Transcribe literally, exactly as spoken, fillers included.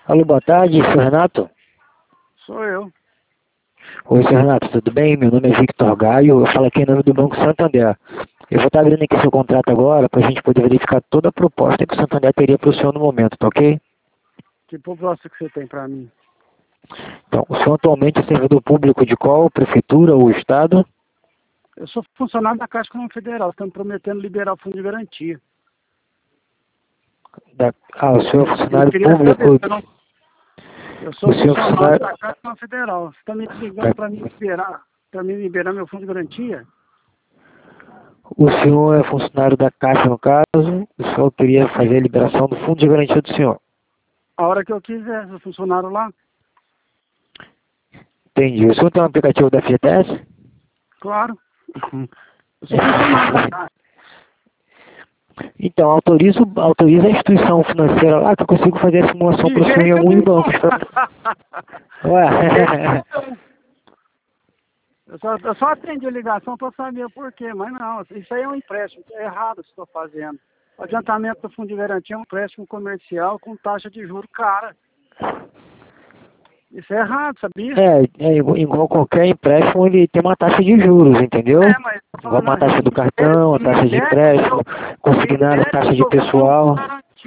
Alô, boa tarde, seu Renato? Sou eu. Oi, seu Renato, tudo bem? Meu nome é Victor Gaio, eu falo aqui em nome do Banco Santander. Eu vou estar abrindo aqui seu contrato agora para a gente poder verificar toda a proposta que o Santander teria para o senhor no momento, tá ok? Que proposta que você tem para mim? Então, o senhor atualmente é servidor público de qual? Prefeitura ou Estado? Eu sou funcionário da Caixa Econômica Federal. Estão prometendo liberar o fundo de garantia. Da... Ah, o senhor é Eu, eu funcionário queria público. saber. Eu, não, eu sou O senhor é funcionário funcionário... da Caixa Econômica Federal. Você está me ligando da- para me liberar, para me liberar meu fundo de garantia? O senhor é funcionário da Caixa, no caso, o senhor queria fazer a liberação do fundo de garantia do senhor. A hora que eu quiser, sou funcionário lá. Entendi. O senhor tem um aplicativo da F G T S? Claro. Eu sou funcionário da Caixa. Então, autorizo, autoriza a instituição financeira lá que eu consigo fazer a simulação para o De senhor em jeito alguns nenhum. bancos. Ué, Eu só, eu só atendi a ligação para saber o porquê, mas não, isso aí é um empréstimo, é errado o que estou fazendo. O adiantamento do fundo de garantia é um empréstimo comercial com taxa de juros cara. Isso é errado, sabia? é, é igual, igual qualquer empréstimo, ele tem uma taxa de juros, entendeu? É, mas tô Igual falando uma assim, taxa o do Ministério, cartão, o a taxa de Ministério, empréstimo, o consignado, Ministério taxa de do Fundo de pessoal.